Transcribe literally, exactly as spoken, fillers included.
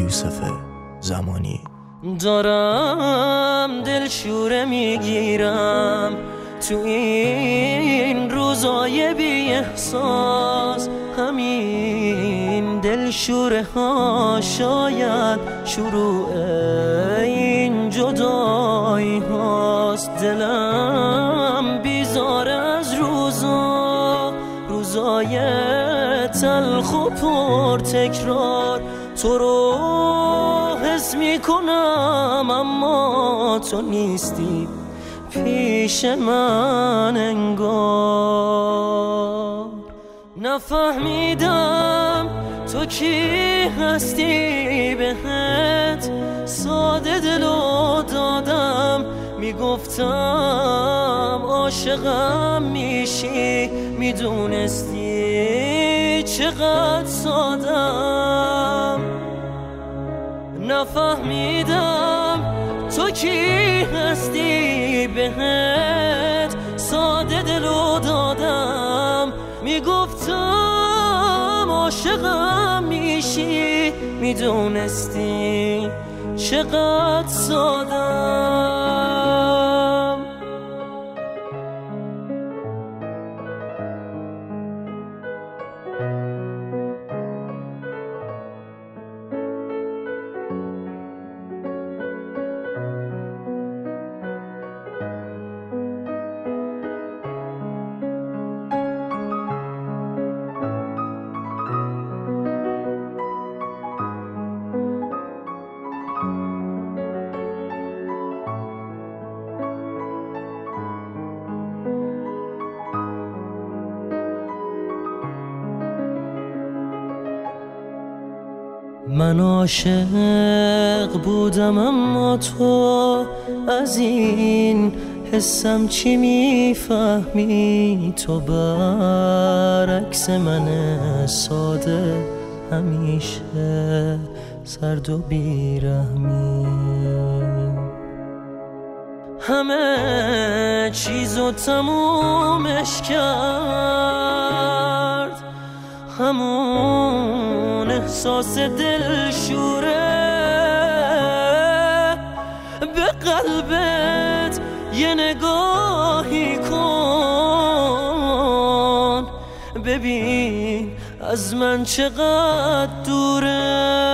یوسف زمانی. دارم دل شوره میگیرم تو این روزای بی احساس، همین دل شوره ها شاید شروع این جدایی هاست. دلم بیزار از روزا، روزای تلخ و پر تکرار. تو رو حس میکنم اما تو نیستی پیش من انگار. نفهمیدم تو کی هستی، بهت ساده دلو دادم. میگفتم عاشقم میشی، میدونستی چقدر سادم. نفهمیدم تو کی هستی، بهت ساده دلو دادم. میگفتم عاشقم میشی، میدونستی چقدر سادم. من عاشق بودم اما تو از این حسم چی میفهمی؟ تو برعکس من ساده همیشه سرد و بیرحمی. همه چیزو تمومش کرد همون احساس دلشوره. به قلبت یه نگاهی کن، ببین از من چقدر دوره.